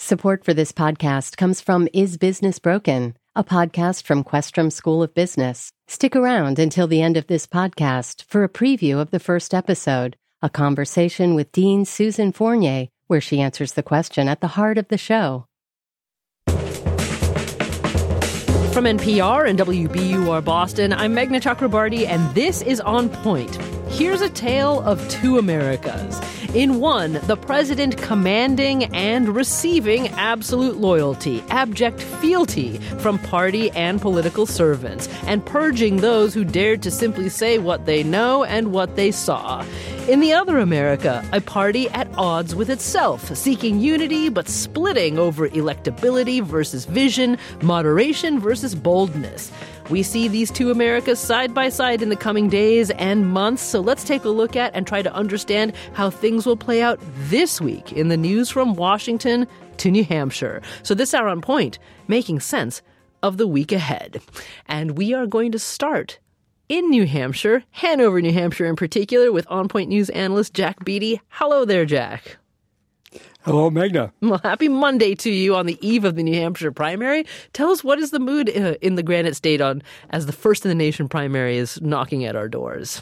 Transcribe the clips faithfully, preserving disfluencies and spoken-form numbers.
Support for this podcast comes from Is Business Broken, a podcast from Questrom School of Business. Stick around until the end of this podcast for a preview of the first episode, a conversation with Dean Susan Fournier, where she answers the question at the heart of the show. From N P R and W B U R Boston, I'm Meghna Chakrabarty, and this is On Point. Here's a tale of two Americas. In one, the president commanding and receiving absolute loyalty, abject fealty from party and political servants, and purging those who dared to simply say what they know and what they saw. In the other America, a party at odds with itself, seeking unity but splitting over electability versus vision, moderation versus boldness. We see these two Americas side by side in the coming days and months, so let's take a look at and try to understand how things will play out this week in the news from Washington to New Hampshire. So this hour On Point, making sense of the week ahead. And we are going to start in New Hampshire, Hanover, New Hampshire in particular, with On Point News analyst Jack Beatty. Hello there, Jack. Hello, Meghna. Well, happy Monday to you on the eve of the New Hampshire primary. Tell us, what is the mood uh, in the Granite State on as the first in the nation primary is knocking at our doors?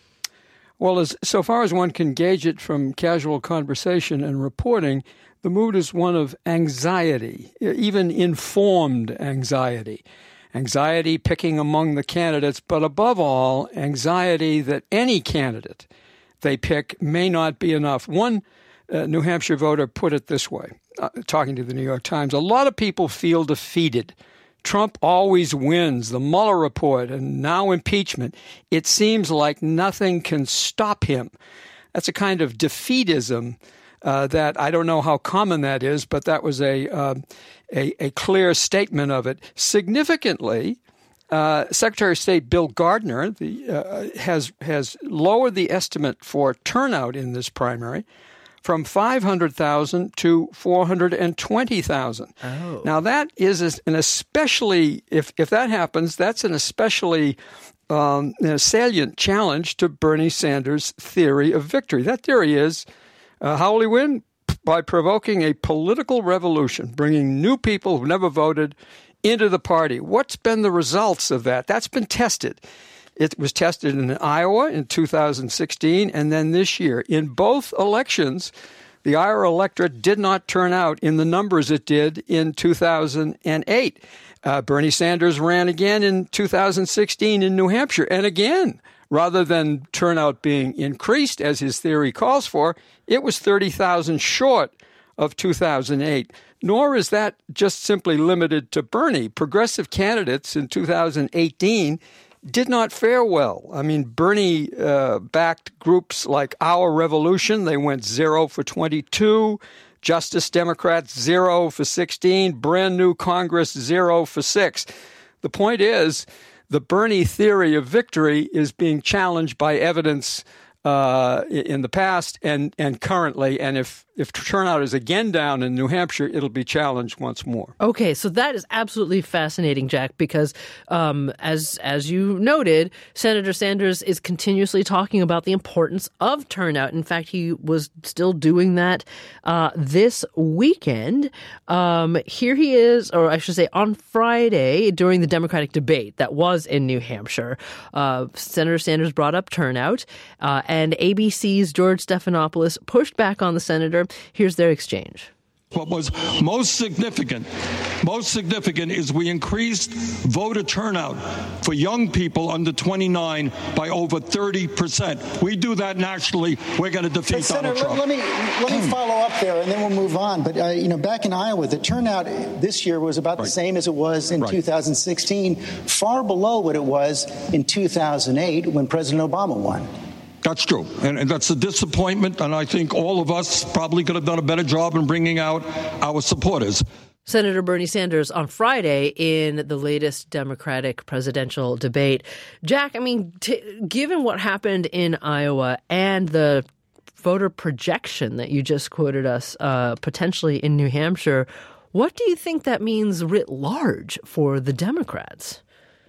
Well, as so far as one can gauge it from casual conversation and reporting, the mood is one of anxiety, even informed anxiety. Anxiety picking among the candidates, but above all, anxiety that any candidate they pick may not be enough. One uh, New Hampshire voter put it this way, uh, talking to the New York Times: a lot of people feel defeated. Trump always wins, the Mueller report, and now impeachment. It seems like nothing can stop him. That's a kind of defeatism uh, that I don't know how common that is, but that was a uh, a, a clear statement of it. Significantly, uh, Secretary of State Bill Gardner the, uh, has has lowered the estimate for turnout in this primary from five hundred thousand to four hundred twenty thousand. Oh. Now, that is an especially, if, if that happens, that's an especially um, you know, salient challenge to Bernie Sanders' theory of victory. That theory is, uh, how will he win? By provoking a political revolution, bringing new people who've never voted into the party. What's been the results of that? That's been tested. It was tested in Iowa in two thousand sixteen, and then this year. In both elections, the Iowa electorate did not turn out in the numbers it did in two thousand eight. Uh, Bernie Sanders ran again in two thousand sixteen in New Hampshire, and again, rather than turnout being increased, as his theory calls for, it was thirty thousand short of two thousand eight. Nor is that just simply limited to Bernie. Progressive candidates in two thousand eighteen did not fare well. I mean, Bernie-backed uh, groups like Our Revolution, they went zero for twenty-two. Justice Democrats, zero for sixteen. Brand New Congress, zero for six. The point is, the Bernie theory of victory is being challenged by evidence uh, in the past and, and currently. And if, if turnout is again down in New Hampshire, it'll be challenged once more. Okay, so that is absolutely fascinating, Jack, because um, as as you noted, Senator Sanders is continuously talking about the importance of turnout. In fact, he was still doing that uh, this weekend. Um, here he is, or I should say on Friday, during the Democratic debate that was in New Hampshire. Uh, Senator Sanders brought up turnout, uh, and A B C's George Stephanopoulos pushed back on the senator. Here's their exchange. What was most significant, most significant is we increased voter turnout for young people under twenty-nine by over thirty percent. We do that nationally, we're going to defeat but Donald Senator, Trump. Let me let me follow up there, and then we'll move on. But uh, you know, back in Iowa, the turnout this year was about right. the same as it was in right. two thousand sixteen, far below what it was in two thousand eight when President Obama won. That's true. And, and that's a disappointment. And I think all of us probably could have done a better job in bringing out our supporters. Senator Bernie Sanders on Friday in the latest Democratic presidential debate. Jack, I mean, t- given what happened in Iowa and the voter projection that you just quoted us uh, potentially in New Hampshire, what do you think that means writ large for the Democrats?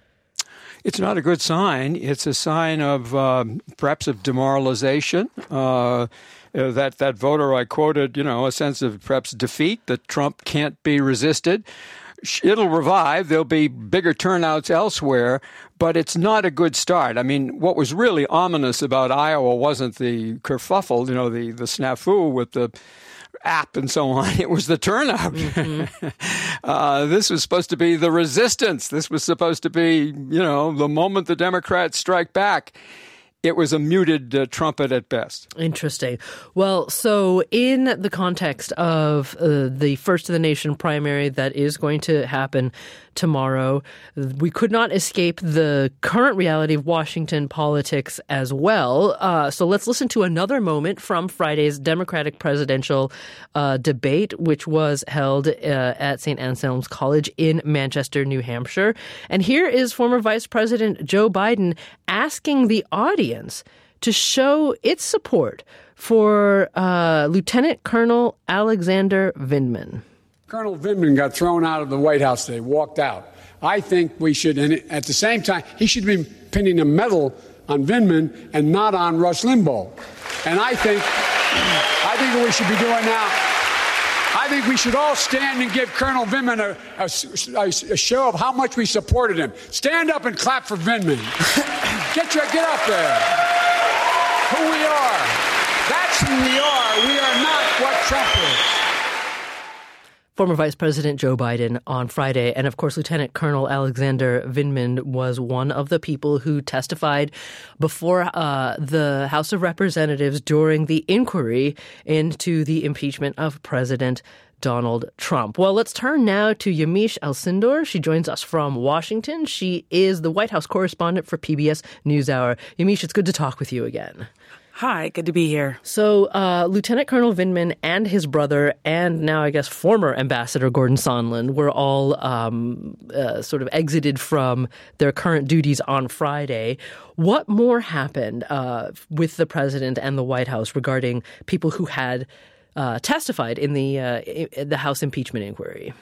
It's not a good sign. It's a sign of um, perhaps of demoralization. Uh, uh, that, that voter I quoted, you know, a sense of perhaps defeat, that Trump can't be resisted. It'll revive. There'll be bigger turnouts elsewhere, but it's not a good start. I mean, what was really ominous about Iowa wasn't the kerfuffle, you know, the, the snafu with the app and so on. It was the turnout. Mm-hmm. uh, this was supposed to be the resistance. This was supposed to be, you know, the moment the Democrats strike back. It was a muted uh, trumpet at best. Interesting. Well, so in the context of uh, the First of the Nation primary that is going to happen tomorrow, we could not escape the current reality of Washington politics as well. Uh, so let's listen to another moment from Friday's Democratic presidential uh, debate, which was held uh, at Saint Anselm's College in Manchester, New Hampshire. And here is former Vice President Joe Biden asking the audience to show its support for uh, Lieutenant Colonel Alexander Vindman. Colonel Vindman got thrown out of the White House today, walked out. I think we should, and at the same time, he should be pinning a medal on Vindman and not on Rush Limbaugh. And I think, I think what we should be doing now, I think we should all stand and give Colonel Vindman a, a, a show of how much we supported him. Stand up and clap for Vindman. Get your, get up there. Who we are. That's who we are. We are not what Trump is. Former Vice President Joe Biden on Friday. And of course, Lieutenant Colonel Alexander Vindman was one of the people who testified before uh, the House of Representatives during the inquiry into the impeachment of President Donald Trump. Well, let's turn now to Yamiche Alcindor. She joins us from Washington. She is the White House correspondent for P B S NewsHour. Yamiche, it's good to talk with you again. Hi, good to be here. So uh, Lieutenant Colonel Vindman and his brother, and now I guess former Ambassador Gordon Sondland, were all um, uh, sort of exited from their current duties on Friday. What more happened uh, with the president and the White House regarding people who had uh, testified in the uh, in the House impeachment inquiry?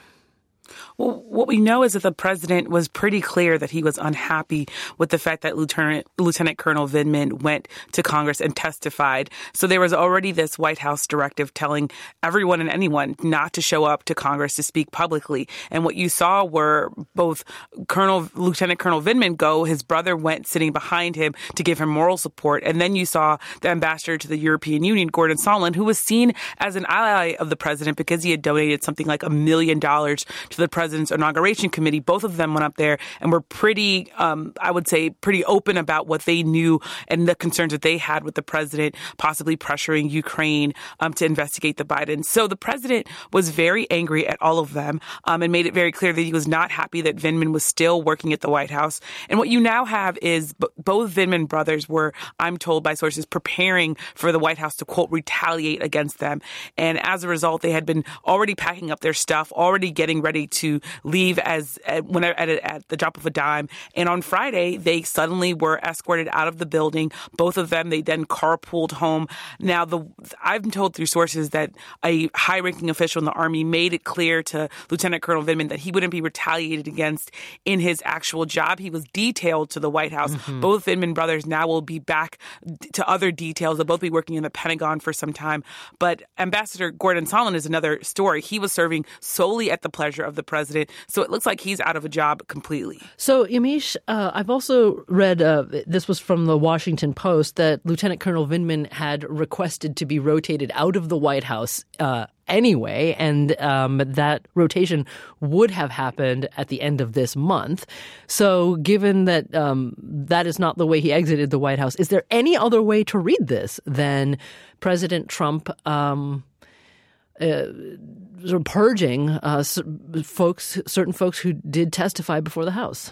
Well, what we know is that the president was pretty clear that he was unhappy with the fact that Lieutenant Lieutenant Colonel Vindman went to Congress and testified. So there was already this White House directive telling everyone and anyone not to show up to Congress to speak publicly. And what you saw were both Colonel Lieutenant Colonel Vindman go, his brother went sitting behind him to give him moral support. And then you saw the ambassador to the European Union, Gordon Sondland, who was seen as an ally of the president because he had donated something like a million dollars to the president's inauguration committee. Both of them went up there and were pretty, um, I would say, pretty open about what they knew and the concerns that they had with the president possibly pressuring Ukraine um, to investigate the Bidens. So the president was very angry at all of them um, and made it very clear that he was not happy that Vindman was still working at the White House. And what you now have is b- both Vindman brothers were, I'm told by sources, preparing for the White House to, quote, retaliate against them. And as a result, they had been already packing up their stuff, already getting ready to leave as at, when, at, at the drop of a dime. And on Friday, they suddenly were escorted out of the building. Both of them, they then carpooled home. Now, the I've been told through sources that a high-ranking official in the Army made it clear to Lieutenant Colonel Vindman that he wouldn't be retaliated against in his actual job. He was detailed to the White House. Mm-hmm. Both Vindman brothers now will be back to other details. They'll both be working in the Pentagon for some time. But Ambassador Gordon Sondland is another story. He was serving solely at the pleasure of the president. So it looks like he's out of a job completely. So, Yamiche, uh, I've also read, uh, this was from the Washington Post, that Lieutenant Colonel Vindman had requested to be rotated out of the White House uh, anyway, and um, that rotation would have happened at the end of this month. So given that um, that is not the way he exited the White House, is there any other way to read this than President Trump um, uh, sort of purging uh, folks, certain folks who did testify before the House?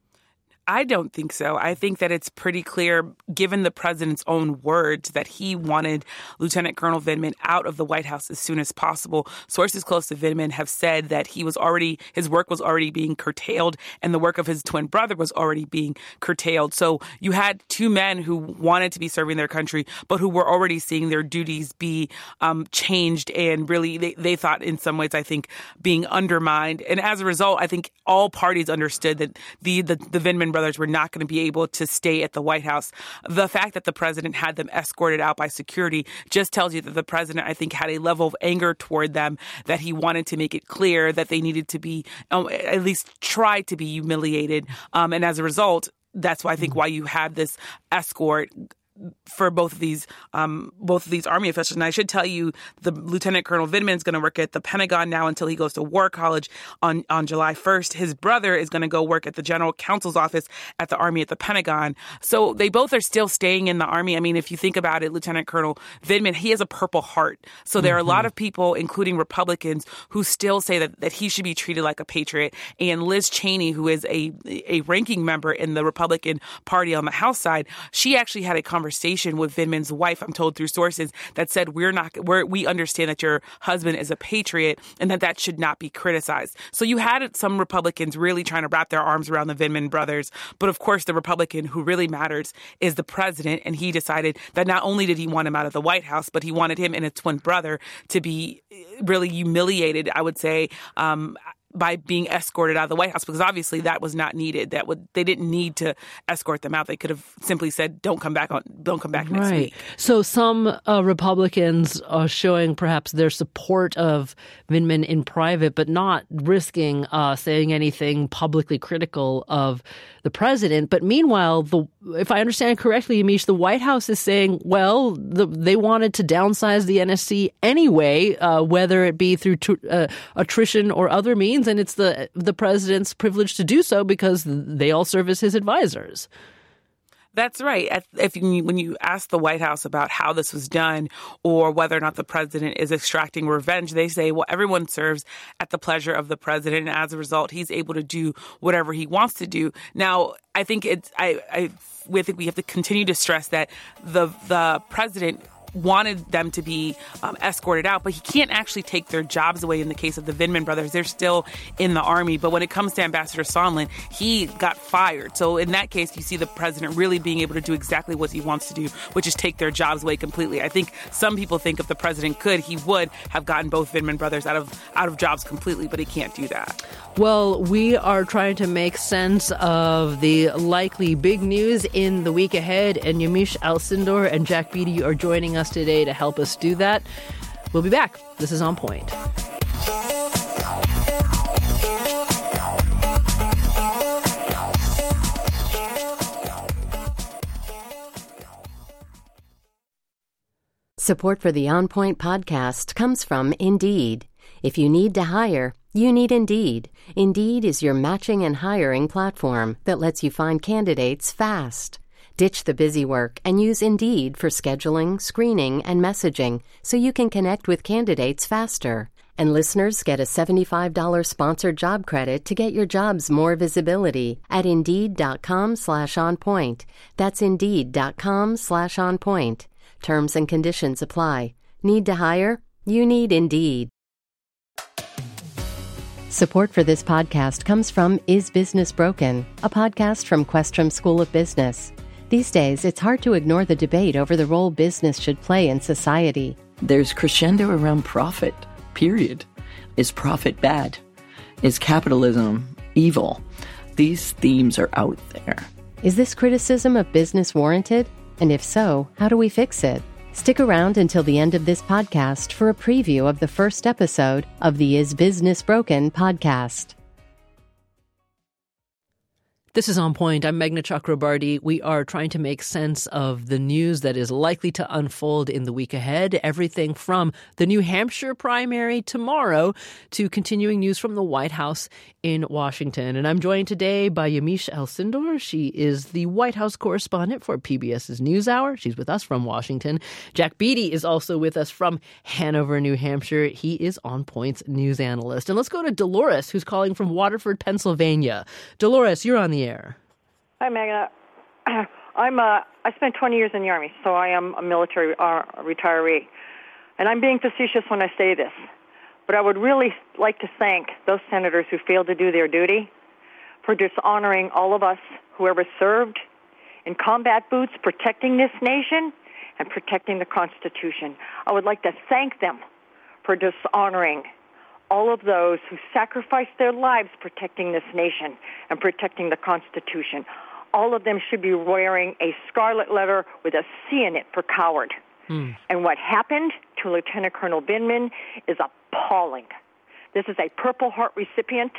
I don't think so. I think that it's pretty clear, given the president's own words, that he wanted Lieutenant Colonel Vindman out of the White House as soon as possible. Sources close to Vindman have said that he was already, his work was already being curtailed, and the work of his twin brother was already being curtailed. So you had two men who wanted to be serving their country, but who were already seeing their duties be um, changed, and really, they, they thought in some ways, I think, being undermined. And as a result, I think all parties understood that the the, the Vindman brothers were not going to be able to stay at the White House. The fact that the president had them escorted out by security just tells you that the president, I think, had a level of anger toward them, that he wanted to make it clear that they needed to be, um, at least try to be humiliated. Um, and as a result, that's why I think why you have this escort for both of these um, both of these Army officials. And I should tell you, the Lieutenant Colonel Vindman is going to work at the Pentagon now until he goes to War College on, on July first. His brother is going to go work at the General Counsel's office at the Army at the Pentagon. So they both are still staying in the Army. I mean, if you think about it, Lieutenant Colonel Vindman, he has a Purple Heart. So there mm-hmm. are a lot of people, including Republicans, who still say that, that he should be treated like a patriot. And Liz Cheney, who is a, a ranking member in the Republican Party on the House side, she actually had a conversation Conversation with Vindman's wife, I'm told through sources, that said we're not we're, we understand that your husband is a patriot and that that should not be criticized. So you had some Republicans really trying to wrap their arms around the Vindman brothers, but of course the Republican who really matters is the president, and he decided that not only did he want him out of the White House, but he wanted him and his twin brother to be really humiliated, I would say, um, by being escorted out of the White House, because obviously that was not needed. That would they didn't need to escort them out. They could have simply said, "Don't come back on. Don't come back next right. week." So some uh, Republicans are showing perhaps their support of Vindman in private, but not risking uh, saying anything publicly critical of the president. But meanwhile, the if I understand correctly, Yamiche, the White House is saying, well, the, they wanted to downsize the N S C anyway, uh, whether it be through t- uh, attrition or other means. And it's the the president's privilege to do so because they all serve as his advisors. That's right. If you, when you ask the White House about how this was done or whether or not the president is extracting revenge, they say, well, everyone serves at the pleasure of the president. And as a result, he's able to do whatever he wants to do. Now, I think it's I, I, I think we have to continue to stress that the the president wanted them to be um, escorted out, but he can't actually take their jobs away in the case of the Vindman brothers. They're still in the Army. But when it comes to Ambassador Sondland, he got fired. So in that case, you see the president really being able to do exactly what he wants to do, which is take their jobs away completely. I think some people think if the president could, he would have gotten both Vindman brothers out of out of jobs completely, but he can't do that. Well, we are trying to make sense of the likely big news in the week ahead, and Yamiche Alcindor and Jack Beatty are joining us today to help us do that. We'll be back. This is On Point. Support for the On Point podcast comes from Indeed. If you need to hire, you need Indeed. Indeed is your matching and hiring platform that lets you find candidates fast. Ditch the busy work and use Indeed for scheduling, screening, and messaging so you can connect with candidates faster. And listeners get a seventy-five dollars sponsored job credit to get your jobs more visibility at Indeed.com slash on point. That's Indeed.com slash on point. Terms and conditions apply. Need to hire? You need Indeed. Support for this podcast comes from Is Business Broken, a podcast from Questrom School of Business. These days, it's hard to ignore the debate over the role business should play in society. There's crescendo around profit, period. Is profit bad? Is capitalism evil? These themes are out there. Is this criticism of business warranted? And if so, how do we fix it? Stick around until the end of this podcast for a preview of the first episode of the Is Business Broken podcast. This is On Point. I'm Meghna Chakrabarty. We are trying to make sense of the news that is likely to unfold in the week ahead. Everything from the New Hampshire primary tomorrow to continuing news from the White House in Washington. And I'm joined today by Yamiche Alcindor. She is the White House correspondent for PBS's NewsHour. She's with us from Washington. Jack Beatty is also with us from Hanover, New Hampshire. He is On Point's news analyst. And let's go to Dolores, who's calling from Waterford, Pennsylvania. Dolores, you're on the air. Hi, Meghna. I'm uh, I spent twenty years in the Army, so I am a military uh, retiree. And I'm being facetious when I say this, but I would really like to thank those senators who failed to do their duty for dishonoring all of us, whoever served in combat boots, protecting this nation and protecting the Constitution. I would like to thank them for dishonoring all of those who sacrificed their lives protecting this nation and protecting the Constitution. all of them should be wearing a scarlet letter with a C in it for coward. Mm. And what happened to Lieutenant Colonel Vindman is appalling. This is a Purple Heart recipient,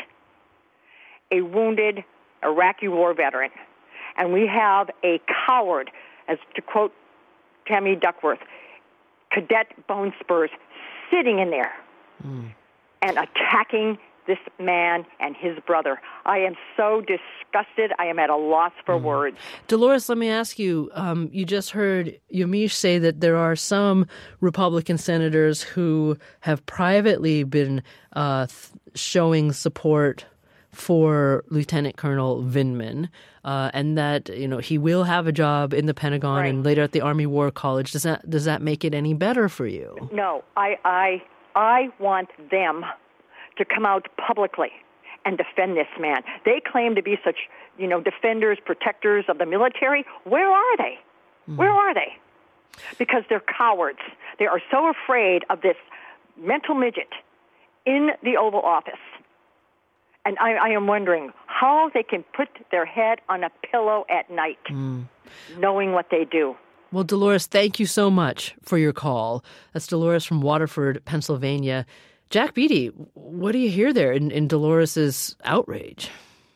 a wounded Iraqi war veteran. And we have a coward, as to quote Tammy Duckworth, Cadet Bone Spurs, sitting in there mm. and attacking this man and his brother. I am so disgusted. I am at a loss for mm. words. Dolores, let me ask you, um, you just heard Yamiche say that there are some Republican senators who have privately been uh, th- showing support for Lieutenant Colonel Vindman, uh, and that, you know, he will have a job in the Pentagon right. and later at the Army War College. Does that does that make it any better for you? No, I I I want them to come out publicly and defend this man. They claim to be such, you know, defenders, protectors of the military. Where are they? Mm. Where are they? Because they're cowards. They are so afraid of this mental midget in the Oval Office. And I, I am wondering how they can put their head on a pillow at night, mm. knowing what they do. Well, Dolores, thank you so much for your call. That's Dolores from Waterford, Pennsylvania. Jack Beatty, what do you hear there in, in Dolores's outrage?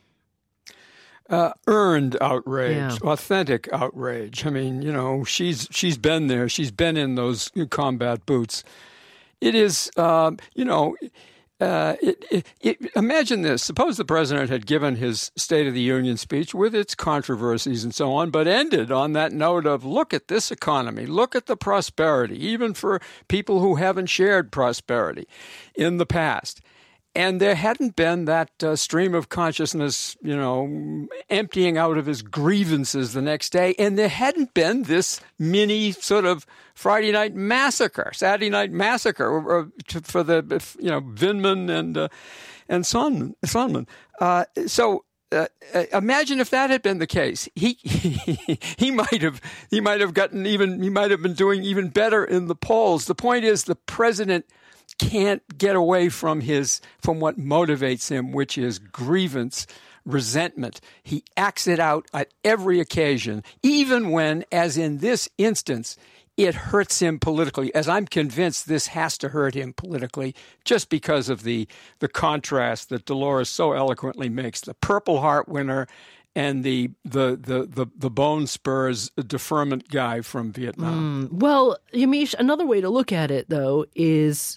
Uh, earned outrage, yeah. authentic outrage. I mean, you know, she's she's been there. She's been in those combat boots. It is, uh, you know, uh, it, it, it, imagine this. Suppose the president had given his State of the Union speech with its controversies and so on, but ended on that note of, look at this economy, look at the prosperity, even for people who haven't shared prosperity in the past. And there hadn't been that uh, stream of consciousness, you know, emptying out of his grievances the next day. And there hadn't been this mini sort of Friday night massacre, Saturday night massacre or, or to, for the, you know, Vindman and uh, and Sondland. Sondland. Uh, so uh, imagine if that had been the case. He, he he might have he might have gotten even he might have been doing even better in the polls. The point is, the president can't get away from his from what motivates him, which is grievance, resentment. He acts it out at every occasion, even when, as in this instance, it hurts him politically. As I'm convinced this has to hurt him politically, just because of the the contrast that Dolores so eloquently makes. The Purple Heart winner and the the the the, the Bone Spurs deferment guy from Vietnam. Mm, well, Yamiche, another way to look at it, though, is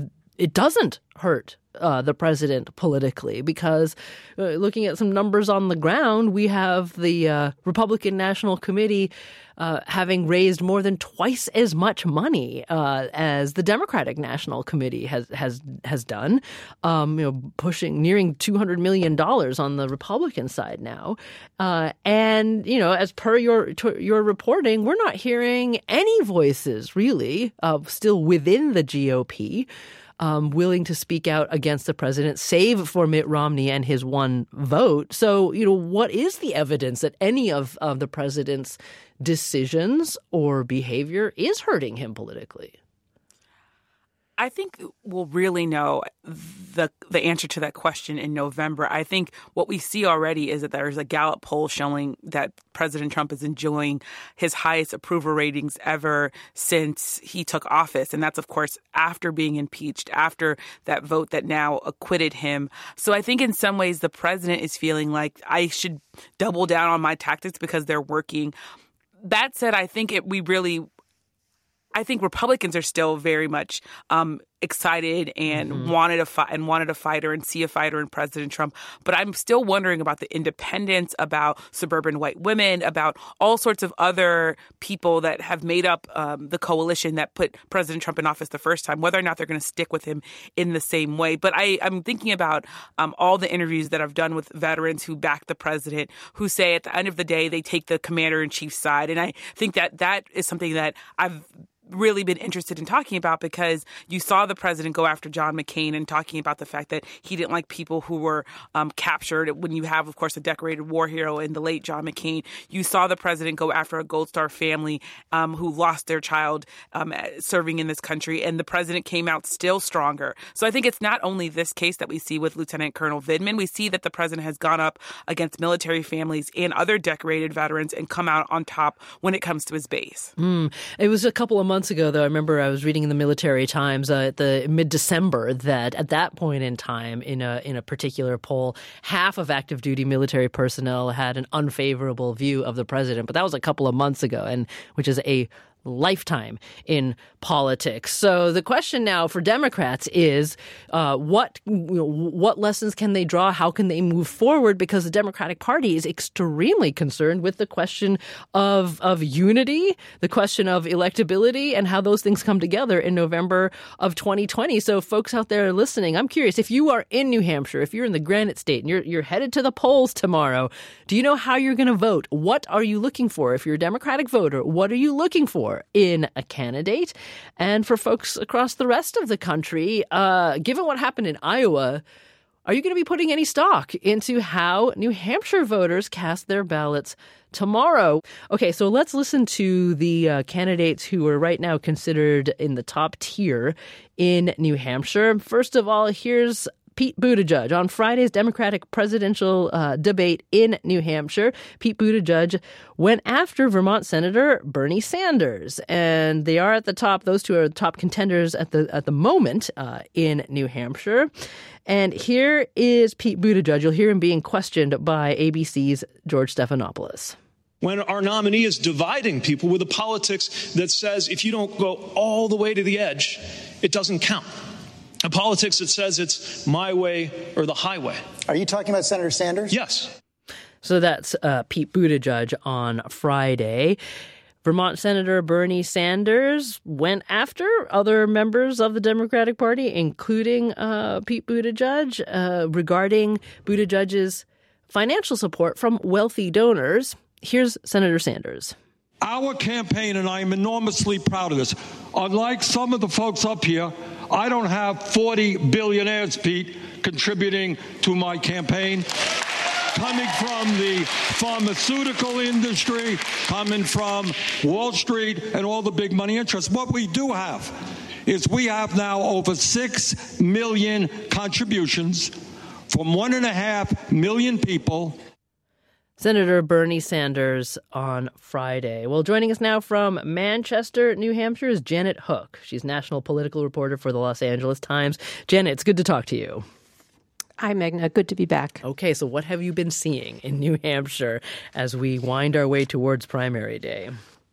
it doesn't hurt uh, the president politically, because uh, looking at some numbers on the ground, we have the uh, Republican National Committee uh, having raised more than twice as much money uh, as the Democratic National Committee has has has done, um, you know, pushing nearing two hundred million dollars on the Republican side now. Uh, and, you know, as per your your reporting, we're not hearing any voices really uh, still within the G O P Um, willing to speak out against the president, save for Mitt Romney and his one vote. So, you know, what is the evidence that any of, of the president's decisions or behavior is hurting him politically? I think we'll really know the the answer to that question in November. I think what we see already is that there's a Gallup poll showing that President Trump is enjoying his highest approval ratings ever since he took office. And that's, of course, after being impeached, after that vote that now acquitted him. So I think in some ways the president is feeling like I should double down on my tactics because they're working. That said, I think it, we really I think Republicans are still very much um, excited and mm-hmm. wanted a fi- and wanted a fighter and see a fighter in President Trump. But I'm still wondering about the independents, about suburban white women, about all sorts of other people that have made up um, the coalition that put President Trump in office the first time, whether or not they're going to stick with him in the same way. But I, I'm thinking about um, all the interviews that I've done with veterans who back the president, who say at the end of the day they take the commander-in-chief's side. And I think that that is something that I've really been interested in talking about, because you saw the president go after John McCain and talking about the fact that he didn't like people who were um, captured. When you have, of course, a decorated war hero in the late John McCain, you saw the president go after a Gold Star family um, who lost their child um, serving in this country, and the president came out still stronger. So I think it's not only this case that we see with Lieutenant Colonel Vindman. We see that the president has gone up against military families and other decorated veterans and come out on top when it comes to his base. Mm. It was a couple of months ago, though. I remember I was reading in the Military Times uh, at the mid-December that at that point in time, in a in a particular poll, half of active duty military personnel had an unfavorable view of the president. But that was a couple of months ago, and which is a lifetime in politics. So the question now for Democrats is uh, what you know, what lessons can they draw? How can they move forward? Because the Democratic Party is extremely concerned with the question of of unity, the question of electability, and how those things come together in November of twenty twenty. So folks out there listening, I'm curious, if you are in New Hampshire, if you're in the Granite State and you're you're headed to the polls tomorrow, do you know how you're going to vote? What are you looking for? If you're a Democratic voter, what are you looking for in a candidate? And for folks across the rest of the country, uh, given what happened in Iowa, are you going to be putting any stock into how New Hampshire voters cast their ballots tomorrow? Okay, so let's listen to the uh, candidates who are right now considered in the top tier in New Hampshire. First of all, here's Pete Buttigieg. On Friday's Democratic presidential uh, debate in New Hampshire, Pete Buttigieg went after Vermont Senator Bernie Sanders, and they are at the top. Those two are the top contenders at the at the moment uh, in New Hampshire. And here is Pete Buttigieg. You'll hear him being questioned by A B C's George Stephanopoulos. When our nominee is dividing people with a politics that says if you don't go all the way to the edge, it doesn't count. A politics that says it's my way or the highway. Are you talking about Senator Sanders? Yes. So that's uh, Pete Buttigieg on Friday. Vermont Senator Bernie Sanders went after other members of the Democratic Party, including uh, Pete Buttigieg, uh, regarding Buttigieg's financial support from wealthy donors. Here's Senator Sanders. Our campaign, and I am enormously proud of this, unlike some of the folks up here, I don't have forty billionaires, Pete, contributing to my campaign, coming from the pharmaceutical industry, coming from Wall Street and all the big money interests. What we do have is we have now over six million contributions from one and a half million people. Senator Bernie Sanders on Friday. Well, joining us now from Manchester, New Hampshire, is Janet Hook. She's national political reporter for the Los Angeles Times. Janet, it's good to talk to you. Hi, Megna. Good to be back. Okay, so what have you been seeing in New Hampshire as we wind our way towards primary day?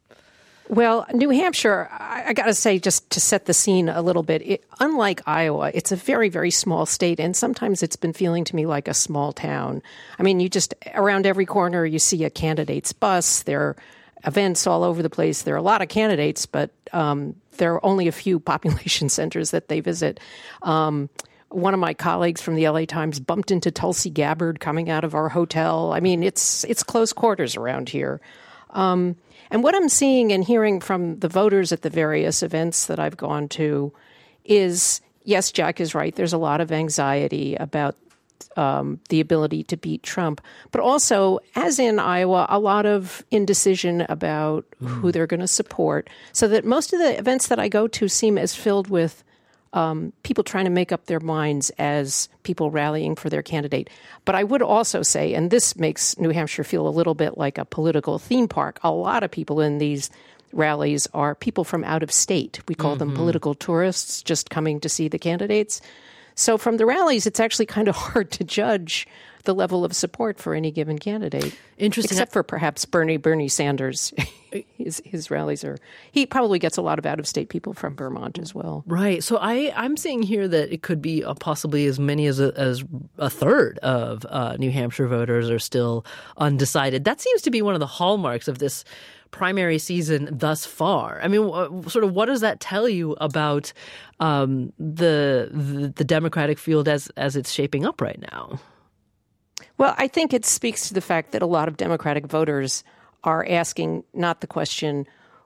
Well, New Hampshire, I, I got to say, just to set the scene a little bit, it, unlike Iowa, it's a very, very small state, and sometimes it's been feeling to me like a small town. I mean, you just, around every corner, you see a candidate's bus. There are events all over the place. There are a lot of candidates, but um, there are only a few population centers that they visit. Um, one of my colleagues from the L A Times bumped into Tulsi Gabbard coming out of our hotel. I mean, it's it's close quarters around here. Um, and what I'm seeing and hearing from the voters at the various events that I've gone to is, yes, Jack is right. There's a lot of anxiety about um, the ability to beat Trump, but also, as in Iowa, a lot of indecision about mm. who they're going to support, so that most of the events that I go to seem as filled with Um, people trying to make up their minds as people rallying for their candidate. But I would also say, and this makes New Hampshire feel a little bit like a political theme park, a lot of people in these rallies are people from out of state. We call mm-hmm. them political tourists just coming to see the candidates. So from the rallies, it's actually kind of hard to judge the level of support for any given candidate. Interesting. Except for perhaps Bernie Bernie Sanders. his his rallies are he probably gets a lot of out-of-state people from Vermont as well. Right. So I, I'm seeing here that it could be uh, possibly as many as a, as a third of uh, New Hampshire voters are still undecided. That seems to be one of the hallmarks of this primary season thus far. I mean, w- sort of what does that tell you about um, the, the the Democratic field as as it's shaping up right now? Well, I think it speaks to the fact that a lot of Democratic voters are asking not the question,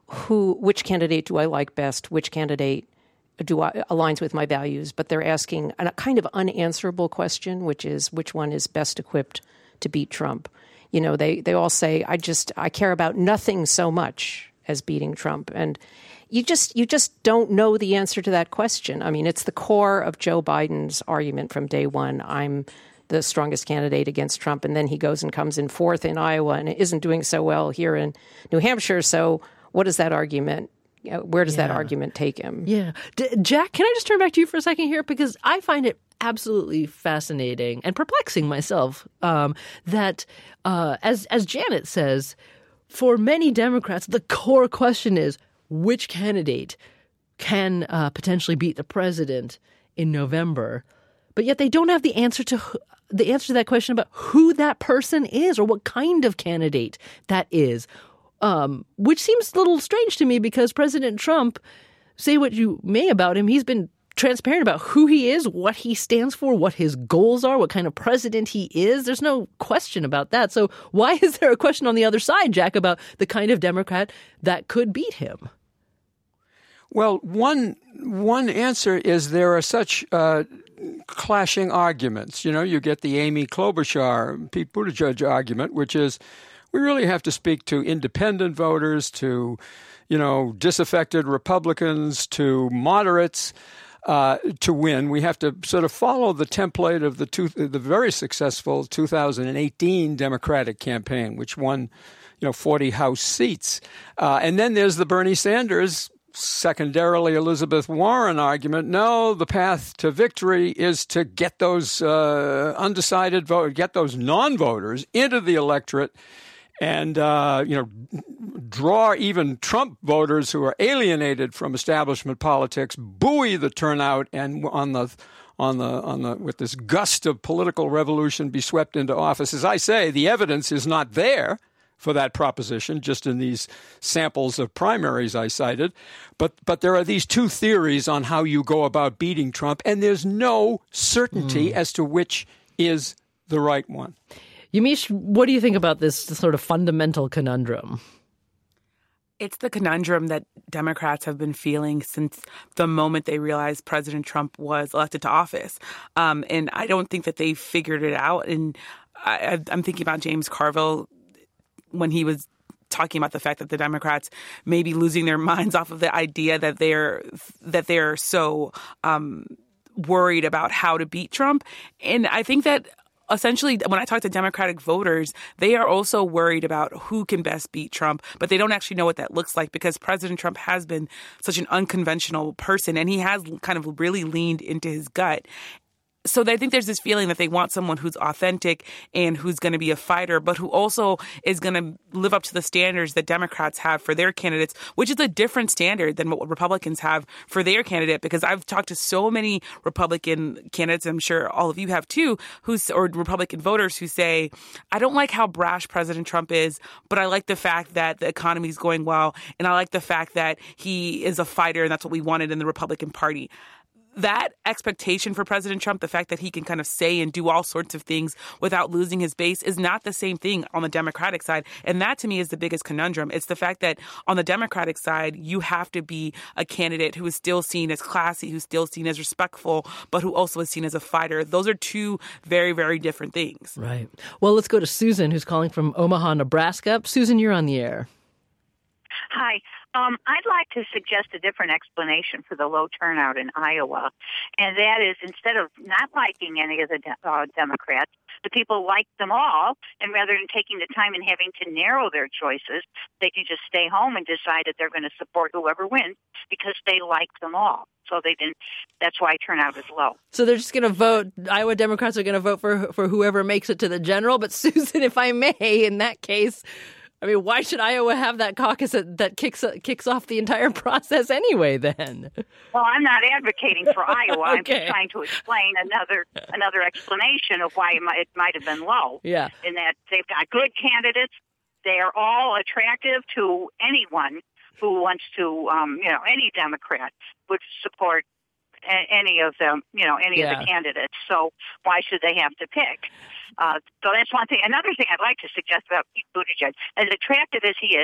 who, which candidate do I like best? Which candidate do I, aligns with my values? But they're asking a kind of unanswerable question, which is which one is best equipped to beat Trump? You know, they, they all say, I just, I care about nothing so much as beating Trump. And you just, you just don't know the answer to that question. I mean, it's the core of Joe Biden's argument from day one. I'm the strongest candidate against Trump. And then he goes and comes in fourth in Iowa and isn't doing so well here in New Hampshire. So what is that argument? Where does yeah. that argument take him? Yeah. D- Jack, can I just turn back to you for a second here? Because I find it absolutely fascinating and perplexing myself um, that, uh, as as Janet says, for many Democrats, the core question is which candidate can uh, potentially beat the president in November, but yet they don't have the answer to the answer to that question about who that person is or what kind of candidate that is. Um, which seems a little strange to me because President Trump, say what you may about him, he's been transparent about who he is, what he stands for, what his goals are, what kind of president he is. There's no question about that. So why is there a question on the other side, Jack, about the kind of Democrat that could beat him? Well, one one answer is there are such uh, clashing arguments. You know, you get the Amy Klobuchar, Pete Buttigieg argument, which is we really have to speak to independent voters, to, you know, disaffected Republicans, to moderates uh, to win. We have to sort of follow the template of the two, the very successful two thousand eighteen Democratic campaign, which won, you know, forty House seats. Uh, and then there's the Bernie Sanders, secondarily Elizabeth Warren argument. No, the path to victory is to get those uh, undecided vote, get those non-voters into the electorate, and uh, you know, draw even Trump voters who are alienated from establishment politics, buoy the turnout, and on the on the on the with this gust of political revolution, be swept into office. As I say, the evidence is not there for that proposition, just in these samples of primaries I cited. But but there are these two theories on how you go about beating Trump, and there's no certainty mm. as to which is the right one. Yamiche, what do you think about this sort of fundamental conundrum? It's the conundrum that Democrats have been feeling since the moment they realized President Trump was elected to office. Um, and I don't think that they figured it out. And I, I'm thinking about James Carville when he was talking about the fact that the Democrats may be losing their minds off of the idea that they're that they're so um, worried about how to beat Trump. And I think that essentially, when I talk to Democratic voters, they are also worried about who can best beat Trump, but they don't actually know what that looks like because President Trump has been such an unconventional person, and he has kind of really leaned into his gut. So I think there's this feeling that they want someone who's authentic and who's going to be a fighter, but who also is going to live up to the standards that Democrats have for their candidates, which is a different standard than what Republicans have for their candidate. Because I've talked to so many Republican candidates, I'm sure all of you have too, who's or Republican voters who say, I don't like how brash President Trump is, but I like the fact that the economy is going well, and I like the fact that he is a fighter, and that's what we wanted in the Republican Party. That expectation for President Trump, the fact that he can kind of say and do all sorts of things without losing his base, is not the same thing on the Democratic side. And that, to me, is the biggest conundrum. It's the fact that on the Democratic side, you have to be a candidate who is still seen as classy, who's still seen as respectful, but who also is seen as a fighter. Those are two very, very different things. Right. Well, let's go to Susan, who's calling from Omaha, Nebraska. Susan, you're on the air. Hi. Um, I'd like to suggest a different explanation for the low turnout in Iowa, and that is instead of not liking any of the de- uh, Democrats, the people like them all, and rather than taking the time and having to narrow their choices, they can just stay home and decide that they're going to support whoever wins because they like them all. So they didn't. That's why turnout is low. So they're just going to vote. Iowa Democrats are going to vote for for whoever makes it to the general. But Susan, if I may, in that case, I mean, why should Iowa have that caucus that, that kicks kicks off the entire process anyway, then? Well, I'm not advocating for Iowa. Okay. I'm just trying to explain another another explanation of why it might, it might have been low. Yeah. In that they've got good candidates. They are all attractive to anyone who wants to, um, you know, any Democrat would support a- any of them, you know, any yeah. of the candidates. So why should they have to pick? Uh, so that's one thing. Another thing I'd like to suggest about Pete Buttigieg, as attractive as he is,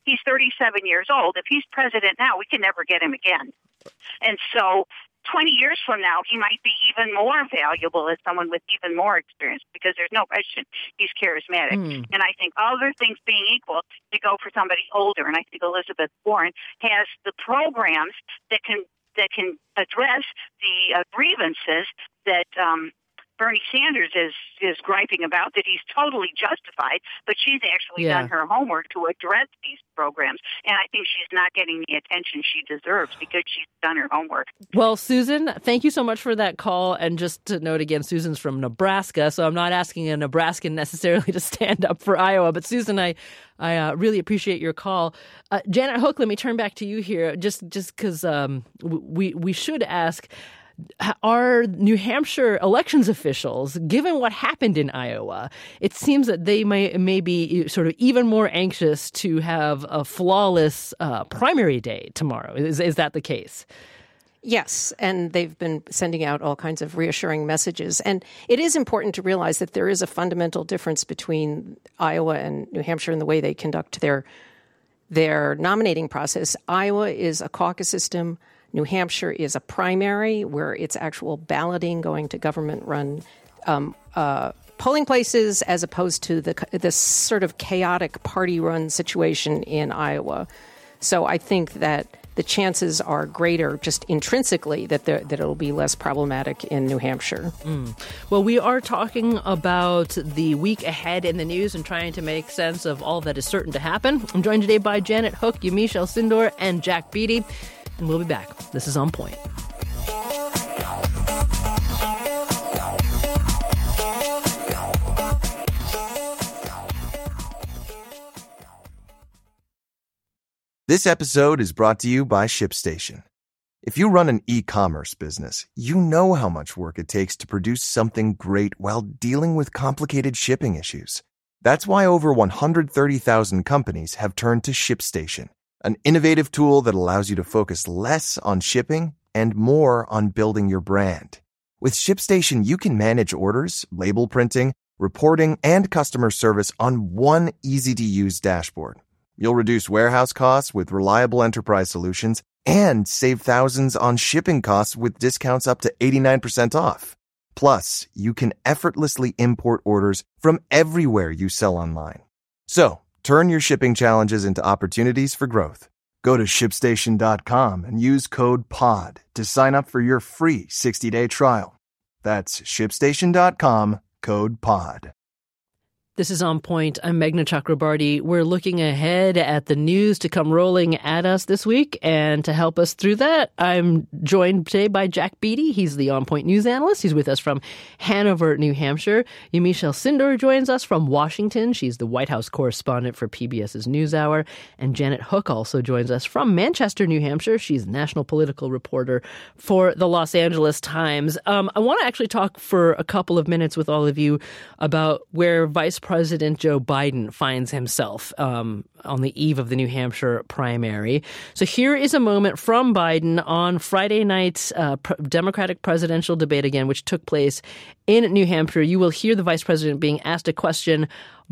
He's thirty-seven years old. If he's president now, we can never get him again. And so twenty years from now, he might be even more valuable as someone with even more experience, because there's no question he's charismatic. Mm. And I think other things being equal, to go for somebody older. And I think Elizabeth Warren has the programs that can that can address the uh, grievances that um, Bernie Sanders is is griping about, that he's totally justified, but she's actually yeah. done her homework to address these programs. And I think she's not getting the attention she deserves because she's done her homework. Well, Susan, thank you so much for that call. And just to note again, Susan's from Nebraska, so I'm not asking a Nebraskan necessarily to stand up for Iowa. But Susan, I I uh, really appreciate your call. Uh, Janet Hook, let me turn back to you here, just just because um, we we should ask. Are New Hampshire elections officials, given what happened in Iowa, it seems that they may, may be sort of even more anxious to have a flawless uh, primary day tomorrow. Is, is that the case? Yes, and they've been sending out all kinds of reassuring messages. And it is important to realize that there is a fundamental difference between Iowa and New Hampshire in the way they conduct their their nominating process. Iowa is a caucus system. New Hampshire is a primary where it's actual balloting going to government-run um, uh, polling places, as opposed to the this sort of chaotic party-run situation in Iowa. So I think that the chances are greater just intrinsically that there, that it'll be less problematic in New Hampshire. Mm. Well, we are talking about the week ahead in the news and trying to make sense of all that is certain to happen. I'm joined today by Janet Hook, Yamiche Alcindor, and Jack Beatty. And we'll be back. This is On Point. This episode is brought to you by ShipStation. If you run an e-commerce business, you know how much work it takes to produce something great while dealing with complicated shipping issues. That's why over one hundred thirty thousand companies have turned to ShipStation, an innovative tool that allows you to focus less on shipping and more on building your brand. With ShipStation, you can manage orders, label printing, reporting, and customer service on one easy-to-use dashboard. You'll reduce warehouse costs with reliable enterprise solutions and save thousands on shipping costs with discounts up to eighty-nine percent off. Plus, you can effortlessly import orders from everywhere you sell online. So, turn your shipping challenges into opportunities for growth. Go to ship station dot com and use code P O D to sign up for your free sixty-day trial. That's ship station dot com, code P O D. This is On Point. I'm Meghna Chakrabarty. We're looking ahead at the news to come rolling at us this week. And to help us through that, I'm joined today by Jack Beatty. He's the On Point news analyst. He's with us from Hanover, New Hampshire. Yamiche Alcindor joins us from Washington. She's the White House correspondent for PBS's NewsHour. And Janet Hook also joins us from Manchester, New Hampshire. She's national political reporter for the Los Angeles Times. Um, I want to actually talk for a couple of minutes with all of you about where Vice President Joe Biden finds himself um, on the eve of the New Hampshire primary. So here is a moment from Biden on Friday night's uh, pr- Democratic presidential debate again, which took place in New Hampshire. You will hear the vice president being asked a question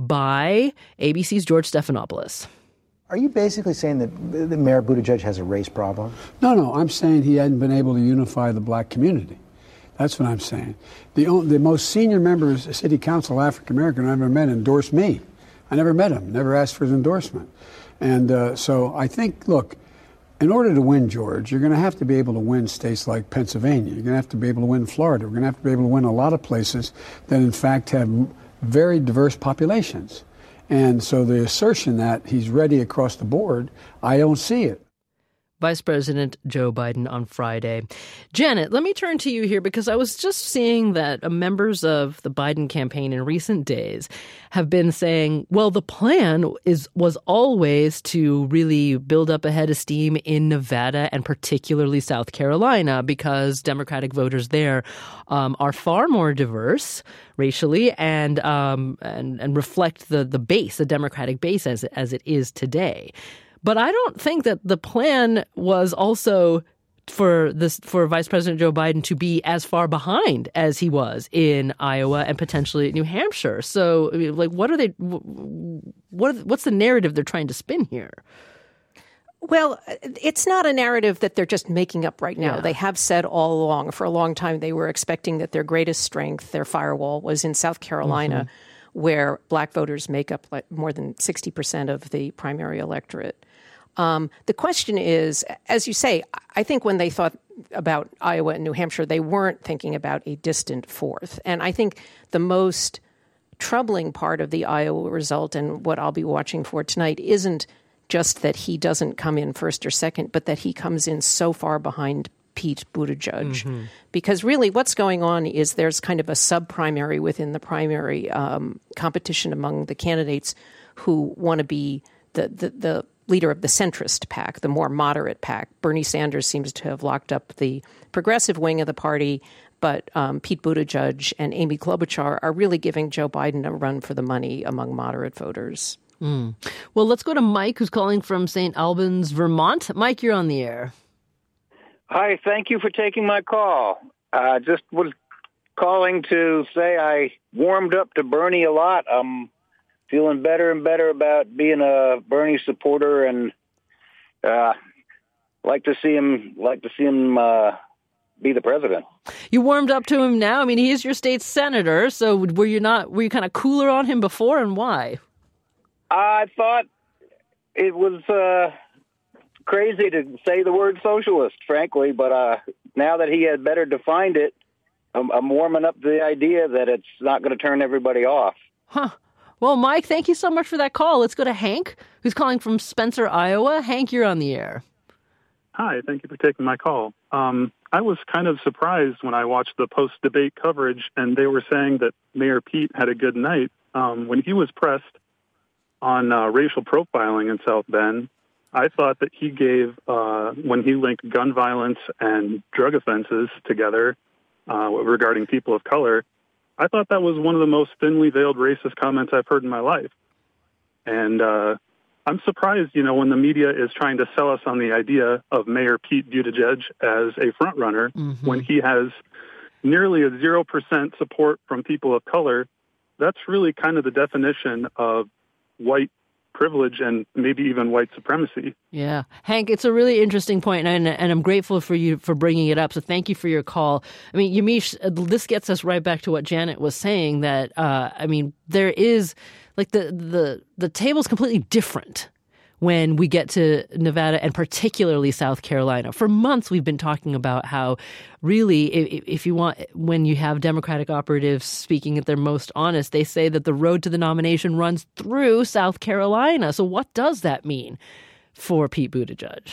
by A B C's George Stephanopoulos. Are you basically saying that the Mayor Buttigieg has a race problem? No, no. I'm saying he hadn't been able to unify the black community. That's what I'm saying. The the most senior members of City Council, African American, I ever met, endorsed me. I never met him, never asked for his endorsement. And uh, so I think, look, in order to win, George, you're going to have to be able to win states like Pennsylvania. You're going to have to be able to win Florida. We're going to have to be able to win a lot of places that, in fact, have very diverse populations. And so the assertion that he's ready across the board, I don't see it. Vice President Joe Biden on Friday. Janet, let me turn to you here because I was just seeing that members of the Biden campaign in recent days have been saying, well, the plan is was always to really build up a head of steam in Nevada and particularly South Carolina because Democratic voters there um, are far more diverse racially and um, and, and reflect the, the base, the Democratic base as, as it is today. But I don't think that the plan was also for this for Vice President Joe Biden to be as far behind as he was in Iowa and potentially New Hampshire. So, I mean, like, what are they? What are, what's the narrative they're trying to spin here? Well, it's not a narrative that they're just making up right now. Yeah. They have said all along, for a long time, they were expecting that their greatest strength, their firewall, was in South Carolina, mm-hmm. where black voters make up like more than sixty percent of the primary electorate. Um, the question is, as you say, I think when they thought about Iowa and New Hampshire, they weren't thinking about a distant fourth. And I think the most troubling part of the Iowa result and what I'll be watching for tonight isn't just that he doesn't come in first or second, but that he comes in so far behind Pete Buttigieg. Mm-hmm. Because really what's going on is there's kind of a sub-primary within the primary um, competition among the candidates who want to be the, the, the leader of the centrist pack, the more moderate pack. Bernie Sanders seems to have locked up the progressive wing of the party, but um, Pete Buttigieg and Amy Klobuchar are really giving Joe Biden a run for the money among moderate voters. Mm. Well, let's go to Mike, who's calling from Saint Albans, Vermont. Mike, you're on the air. Hi, thank you for taking my call. I uh, just was calling to say I warmed up to Bernie a lot. I'm feeling better and better about being a Bernie supporter, and uh, like to see him like to see him uh, be the president. You warmed up to him now. I mean, he is your state's senator. So were you not? Were you kind of cooler on him before, and why? I thought it was uh, crazy to say the word socialist, frankly, but uh, now that he had better defined it, I'm, I'm warming up to the idea that it's not going to turn everybody off. Huh. Well, Mike, thank you so much for that call. Let's go to Hank, who's calling from Spencer, Iowa. Hank, you're on the air. Hi, thank you for taking my call. Um, I was kind of surprised when I watched the post-debate coverage, and they were saying that Mayor Pete had a good night. Um, when he was pressed on uh, racial profiling in South Bend, I thought that he gave, uh, when he linked gun violence and drug offenses together uh, regarding people of color, I thought that was one of the most thinly veiled racist comments I've heard in my life. And uh, I'm surprised, you know, when the media is trying to sell us on the idea of Mayor Pete Buttigieg as a frontrunner, mm-hmm. when he has nearly a zero percent support from people of color. That's really kind of the definition of white privilege and maybe even white supremacy. Yeah. Hank, it's a really interesting point, and, and I'm grateful for you for bringing it up. So thank you for your call. I mean, Yamiche, this gets us right back to what Janet was saying, that, uh, I mean, there is, like, the, the, the table's completely different when we get to Nevada and particularly South Carolina. For months, we've been talking about how really, if, if you want, when you have Democratic operatives speaking at their most honest, they say that the road to the nomination runs through South Carolina. So what does that mean for Pete Buttigieg?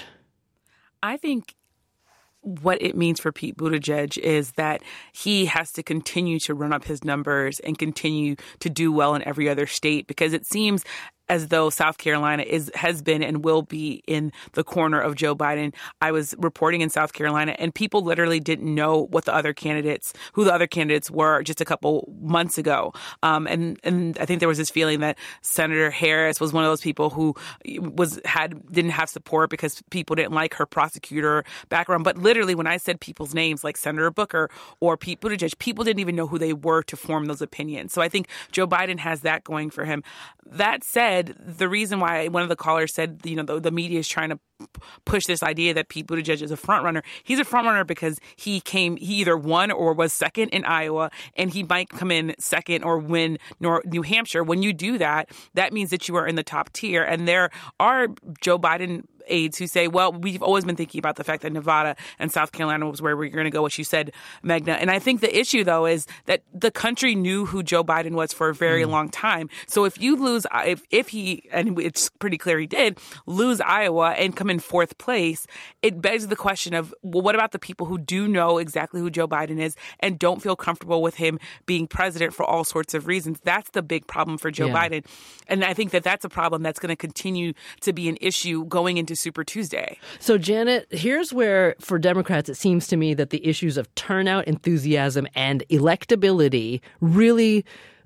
I think what it means for Pete Buttigieg is that he has to continue to run up his numbers and continue to do well in every other state, because it seems as though South Carolina is has been and will be in the corner of Joe Biden. I was reporting in South Carolina, and people literally didn't know what the other candidates, who the other candidates were just a couple months ago. Um, and and I think there was this feeling that Senator Harris was one of those people who was had didn't have support because people didn't like her prosecutor background. But literally, when I said people's names like Senator Booker or Pete Buttigieg, people didn't even know who they were to form those opinions. So I think Joe Biden has that going for him. That said, the reason why one of the callers said, you know, the, the media is trying to push this idea that Pete Buttigieg is a front runner. He's a front runner because he came, he either won or was second in Iowa, and he might come in second or win New Hampshire. When you do that, that means that you are in the top tier. And there are Joe Biden aides who say, well, we've always been thinking about the fact that Nevada and South Carolina was where we were going to go, what you said, Megna. And I think the issue, though, is that the country knew who Joe Biden was for a very mm. long time. So if you lose, if, if he, and it's pretty clear he did, lose Iowa and come in fourth place, it begs the question of, well, what about the people who do know exactly who Joe Biden is and don't feel comfortable with him being president for all sorts of reasons? That's the big problem for Joe yeah. Biden. And I think that that's a problem that's going to continue to be an issue going into Super Tuesday. So, Janet, here's where, for Democrats, it seems to me that the issues of turnout, enthusiasm, and electability really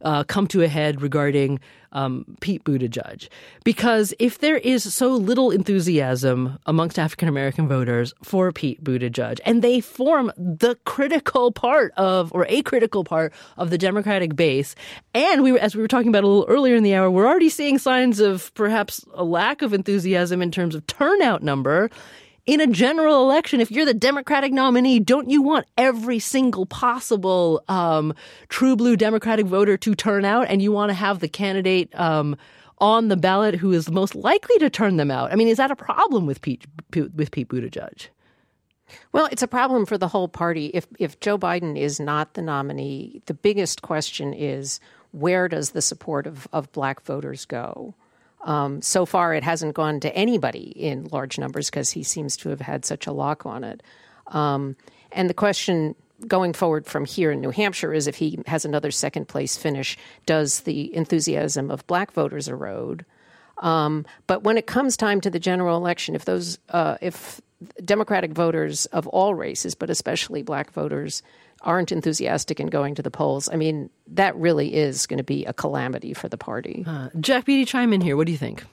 uh, come to a head regarding um, Pete Buttigieg. Because if there is so little enthusiasm amongst African-American voters for Pete Buttigieg, and they form the critical part of, or a critical part of the Democratic base, and we, as we were talking about a little earlier in the hour, we're already seeing signs of perhaps a lack of enthusiasm in terms of turnout number. In a general election, if you're the Democratic nominee, don't you want every single possible um, true blue Democratic voter to turn out, and you want to have the candidate um, on the ballot who is most likely to turn them out? I mean, is that a problem with Pete with Pete Buttigieg? Well, it's a problem for the whole party. If if Joe Biden is not the nominee, the biggest question is, where does the support of, of black voters go? Um, so far, it hasn't gone to anybody in large numbers because he seems to have had such a lock on it. Um, and the question going forward from here in New Hampshire is, if he has another second place finish, does the enthusiasm of black voters erode? Um, but when it comes time to the general election, if those uh, if Democratic voters of all races, but especially black voters, aren't enthusiastic in going to the polls, I mean, that really is going to be a calamity for the party. Uh, Jack Beatty, chime in here. What do you think?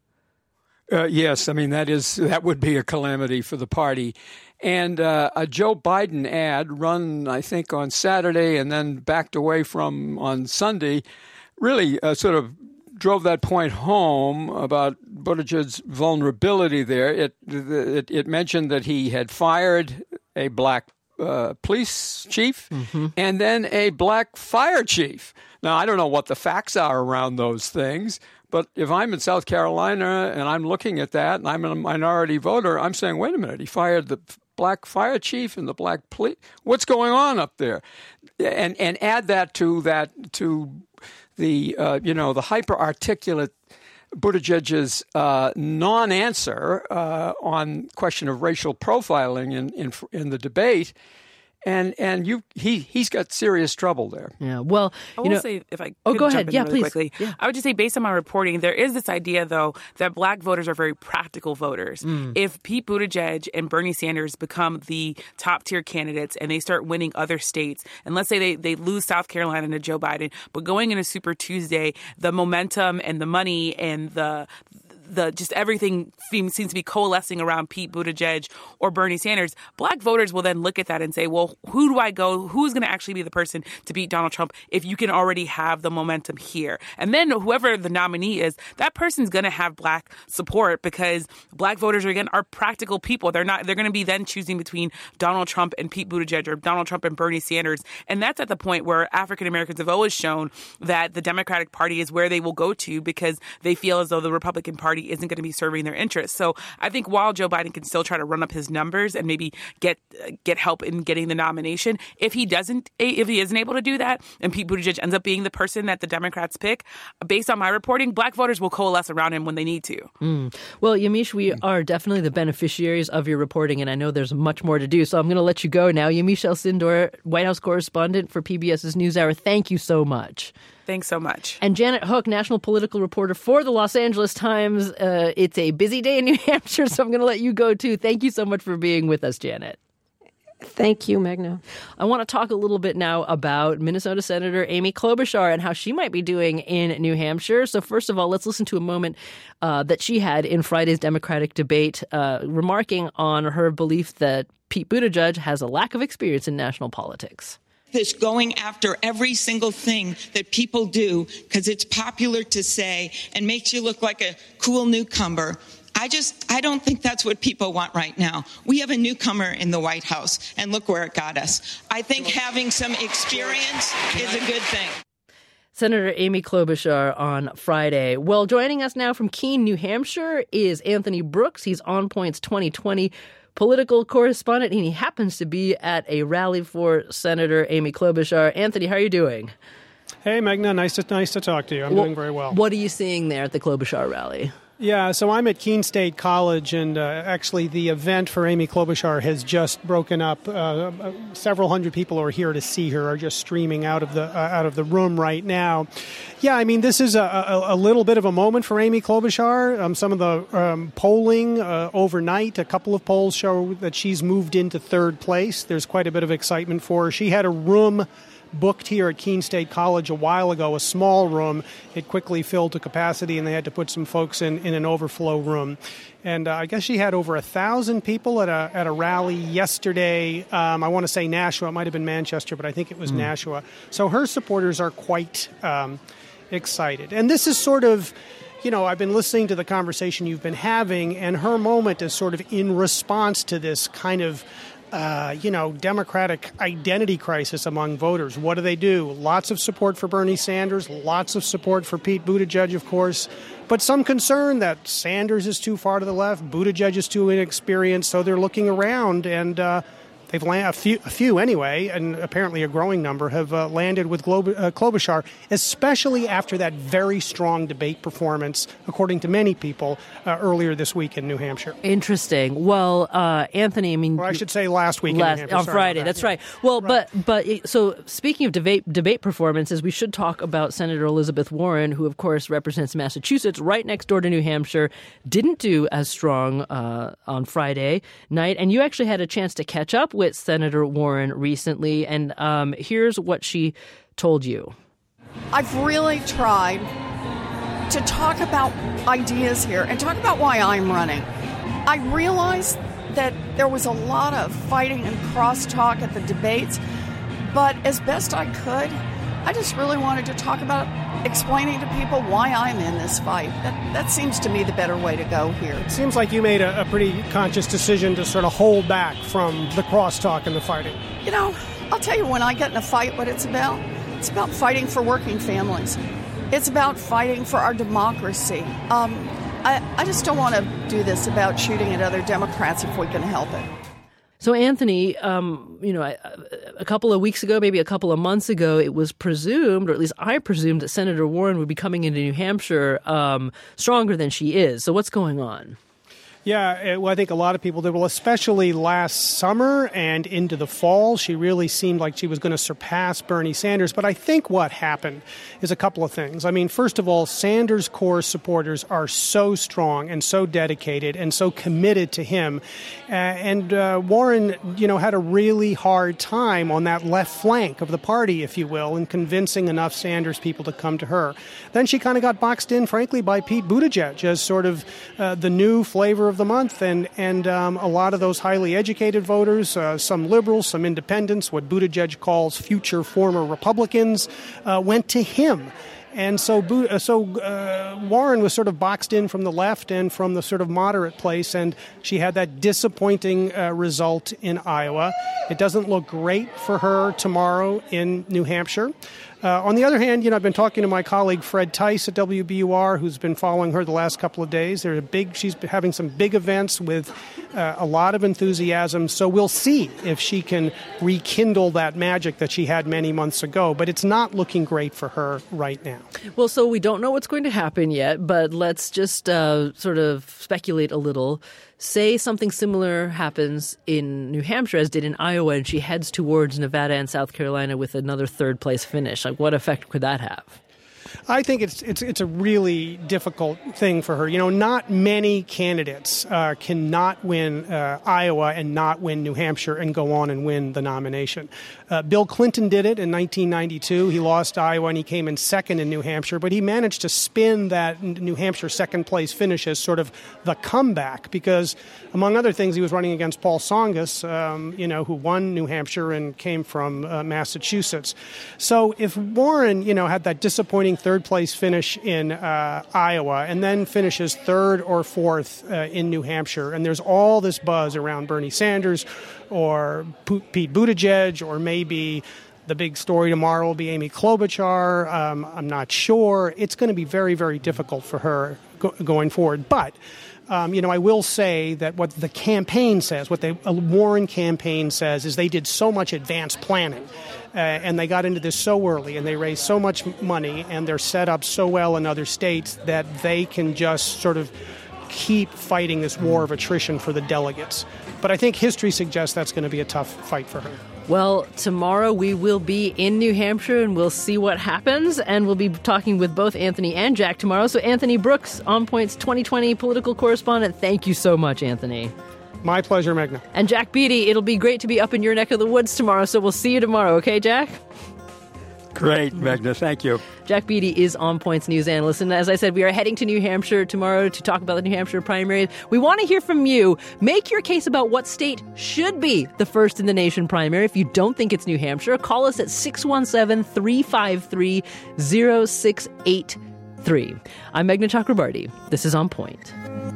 Uh, yes, I mean, that is that would be a calamity for the party. And uh, a Joe Biden ad run, I think, on Saturday and then backed away from on Sunday really uh, sort of drove that point home about Buttigieg's vulnerability there. It, it, it mentioned that he had fired a black Uh, police chief mm-hmm. and then a black fire chief. Now, I don't know what the facts are around those things, but if I'm in South Carolina and I'm looking at that and I'm a minority voter, I'm saying, wait a minute, he fired the black fire chief and the black police. What's going on up there? And and add that to that to the uh, you know the hyper articulate Buttigieg's uh, non-answer uh, on question of racial profiling in, in in the debate, and and you he he's got serious trouble there. Yeah. Well, I you will know, say, if I could oh, go ahead. jump in Yeah, really please. Quickly, yeah. I would just say, based on my reporting, there is this idea, though, that black voters are very practical voters. Mm. If Pete Buttigieg and Bernie Sanders become the top tier candidates and they start winning other states, and let's say they, they lose South Carolina to Joe Biden, but going into Super Tuesday, the momentum and the money and the the just everything seems to be coalescing around Pete Buttigieg or Bernie Sanders, black voters will then look at that and say, well, who do I go? Who's going to actually be the person to beat Donald Trump if you can already have the momentum here? And then whoever the nominee is, that person's going to have black support because black voters, are again, are practical people. They're not, they're going to be then choosing between Donald Trump and Pete Buttigieg or Donald Trump and Bernie Sanders. And that's at the point where African Americans have always shown that the Democratic Party is where they will go to because they feel as though the Republican Party isn't going to be serving their interests. So I think while Joe Biden can still try to run up his numbers and maybe get uh, get help in getting the nomination, if he doesn't, if he isn't able to do that, and Pete Buttigieg ends up being the person that the Democrats pick, based on my reporting, black voters will coalesce around him when they need to. Mm. Well, Yamiche, we are definitely the beneficiaries of your reporting, and I know there's much more to do. So I'm going to let you go now. Yamiche Alcindor, White House correspondent for PBS's NewsHour. Thank you so much. Thanks so much. And Janet Hook, national political reporter for the Los Angeles Times. Uh, it's a busy day in New Hampshire, so I'm going to let you go, too. Thank you so much for being with us, Janet. Thank you, Meghna. I want to talk a little bit now about Minnesota Senator Amy Klobuchar and how she might be doing in New Hampshire. So first of all, let's listen to a moment uh, that she had in Friday's Democratic debate, uh, remarking on her belief that Pete Buttigieg has a lack of experience in national politics. This going after every single thing that people do because it's popular to say and makes you look like a cool newcomer. I just, I don't think that's what people want right now. We have a newcomer in the White House, and look where it got us. I think having some experience is a good thing. Senator Amy Klobuchar on Friday. Well, joining us now from Keene, New Hampshire is Anthony Brooks. He's On Point's twenty twenty political correspondent, and he happens to be at a rally for Senator Amy Klobuchar. Anthony, how are you doing? Hey, Meghna. Nice to, nice to talk to you. I'm well, doing very well. What are you seeing there at the Klobuchar rally? Yeah, so I'm at Keene State College, and uh, actually the event for Amy Klobuchar has just broken up. Uh, several hundred people who are here to see her are just streaming out of the uh, out of the room right now. Yeah, I mean, this is a, a, a little bit of a moment for Amy Klobuchar. Um, some of the um, polling uh, overnight, a couple of polls show that she's moved into third place. There's quite a bit of excitement for her. She had a room booked here at Keene State College a while ago, a small room. It quickly filled to capacity, and they had to put some folks in, in an overflow room. And uh, I guess she had over a thousand people at a at a rally yesterday. Um, I want to say Nashua. It might have been Manchester, but I think it was mm. Nashua. So her supporters are quite um, excited. And this is sort of, you know, I've been listening to the conversation you've been having, and her moment is sort of in response to this kind of, uh, you know, Democratic identity crisis among voters. What do they do? Lots of support for Bernie Sanders, lots of support for Pete Buttigieg, of course, but some concern that Sanders is too far to the left, Buttigieg is too inexperienced, so they're looking around, and uh, they've landed, a few, a few anyway, and apparently a growing number, have uh, landed with Glob- uh, Klobuchar, especially after that very strong debate performance, according to many people, uh, earlier this week in New Hampshire. Interesting. Well, uh, Anthony, I mean... Well, I should say last week last, in New Hampshire. On Sorry Friday, that. that's yeah. right. Well, right. but but so speaking of debate debate performances, we should talk about Senator Elizabeth Warren, who, of course, represents Massachusetts, right next door to New Hampshire, didn't do as strong uh, on Friday night, and you actually had a chance to catch up with Senator Warren recently, and um, here's what she told you. I've really tried to talk about ideas here and talk about why I'm running. I realized that there was a lot of fighting and crosstalk at the debates, but as best I could, I just really wanted to talk about explaining to people why I'm in this fight. That, that seems to me the better way to go here. It seems like you made a, a pretty conscious decision to sort of hold back from the crosstalk and the fighting. You know, I'll tell you when I get in a fight what it's about. It's about fighting for working families. It's about fighting for our democracy. Um, I, I just don't want to do this about shooting at other Democrats if we can help it. So, Anthony, um, you know, a, a couple of weeks ago, maybe a couple of months ago, it was presumed, or at least I presumed, that Senator Warren would be coming into New Hampshire um, stronger than she is. So what's going on? Yeah, well, I think a lot of people did. Well, especially last summer and into the fall, she really seemed like she was going to surpass Bernie Sanders. But I think what happened is a couple of things. I mean, first of all, Sanders' core supporters are so strong and so dedicated and so committed to him. Uh, and uh, Warren, you know, had a really hard time on that left flank of the party, if you will, in convincing enough Sanders people to come to her. Then she kind of got boxed in, frankly, by Pete Buttigieg as sort of uh, the new flavor of the month, and and um, a lot of those highly educated voters, uh, some liberals, some independents, what Buttigieg calls future former Republicans, uh, went to him. And so so uh, Warren was sort of boxed in from the left and from the sort of moderate place, and she had that disappointing uh, result in Iowa. It doesn't look great for her tomorrow in New Hampshire. Uh, on the other hand, you know, I've been talking to my colleague Fred Tice at W B U R, who's been following her the last couple of days. There's a big, she's having some big events with uh, a lot of enthusiasm. So we'll see if she can rekindle that magic that she had many months ago. But it's not looking great for her right now. Well, so we don't know what's going to happen yet, but let's just uh, sort of speculate a little. Say something similar happens in New Hampshire as did in Iowa, and she heads towards Nevada and South Carolina with another third place finish. Like, what effect could that have? I think it's it's it's a really difficult thing for her. You know, not many candidates uh, cannot win uh, Iowa and not win New Hampshire and go on and win the nomination. Uh, Bill Clinton did it in nineteen ninety-two. He lost Iowa and he came in second in New Hampshire, but he managed to spin that New Hampshire second place finish as sort of the comeback because, among other things, he was running against Paul Tsongas, um, you know, who won New Hampshire and came from uh, Massachusetts. So if Warren, you know, had that disappointing third place finish in uh, Iowa and then finishes third or fourth uh, in New Hampshire, and there's all this buzz around Bernie Sanders or P- Pete Buttigieg, or maybe the big story tomorrow will be Amy Klobuchar. Um, I'm not sure. It's going to be very, very difficult for her go- going forward. But Um, you know, I will say that what the campaign says, what the Warren campaign says, is they did so much advanced planning, uh, and they got into this so early, and they raised so much money, and they're set up so well in other states that they can just sort of keep fighting this war of attrition for the delegates. But I think history suggests that's going to be a tough fight for her. Well, tomorrow we will be in New Hampshire and we'll see what happens. And we'll be talking with both Anthony and Jack tomorrow. So Anthony Brooks, On Point's twenty twenty political correspondent. Thank you so much, Anthony. My pleasure, Meghna. And Jack Beatty, it'll be great to be up in your neck of the woods tomorrow. So we'll see you tomorrow. Okay, Jack? Great, Magna. Thank you. Jack Beatty is On Point's news analyst. And as I said, we are heading to New Hampshire tomorrow to talk about the New Hampshire primary. We want to hear from you. Make your case about what state should be the first in the nation primary. If you don't think it's New Hampshire, call us at six one seven, three five three, zero six eight three. I'm Meghna Chakrabarty. This is On Point.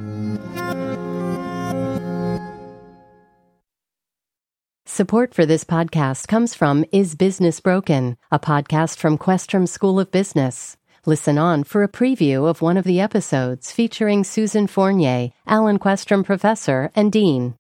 Support for this podcast comes from Is Business Broken, a podcast from Questrom School of Business. Listen on for a preview of one of the episodes featuring Susan Fournier, Alan Questrom Professor and Dean.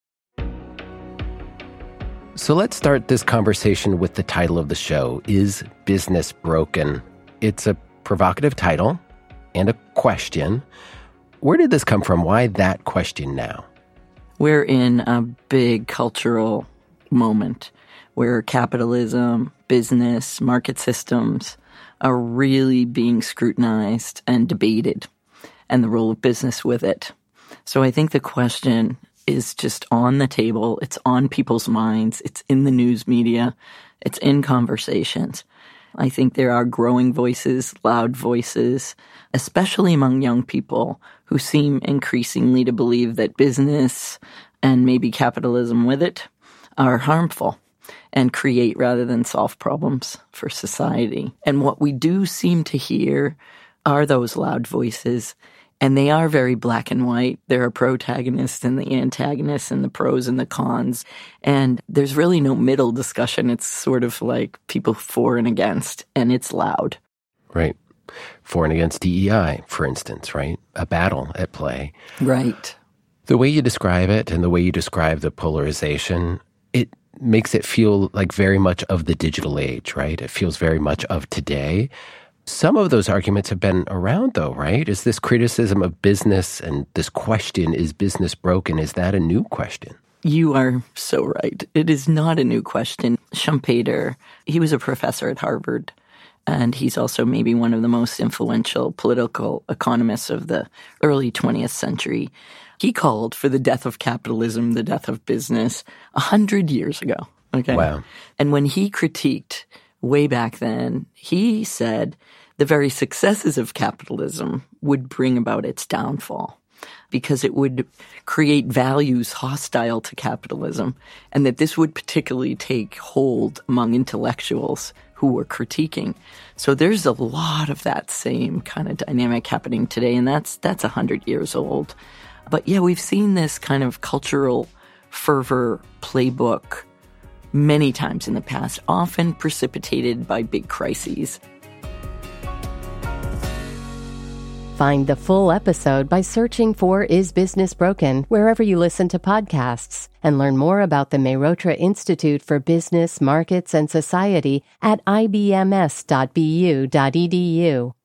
So let's start this conversation with the title of the show, Is Business Broken? It's a provocative title and a question. Where did this come from? Why that question now? We're in a big cultural moment where capitalism, business, market systems are really being scrutinized and debated, and the role of business with it. So I think the question is just on the table. It's on people's minds. It's in the news media. It's in conversations. I think there are growing voices, loud voices, especially among young people who seem increasingly to believe that business and maybe capitalism with it are harmful and create rather than solve problems for society. And what we do seem to hear are those loud voices, and they are very black and white. There are protagonists and the antagonists and the pros and the cons, and there's really no middle discussion. It's sort of like people for and against, and it's loud. Right. For and against D E I, for instance, right? A battle at play. Right. The way you describe it and the way you describe the polarization, it makes it feel like very much of the digital age, right? It feels very much of today. Some of those arguments have been around, though, right? Is this criticism of business and this question, is business broken, is that a new question? You are so right. It is not a new question. Schumpeter, he was a professor at Harvard, and he's also maybe one of the most influential political economists of the early twentieth century. He called for the death of capitalism, the death of business, a hundred years ago. Okay. Wow. And when he critiqued way back then, he said the very successes of capitalism would bring about its downfall because it would create values hostile to capitalism, and that this would particularly take hold among intellectuals who were critiquing. So there's a lot of that same kind of dynamic happening today, and that's that's a hundred years old. But yeah, we've seen this kind of cultural fervor playbook many times in the past, often precipitated by big crises. Find the full episode by searching for Is Business Broken wherever you listen to podcasts, and learn more about the Mehrotra Institute for Business, Markets, and Society at I B M S dot B U dot E D U.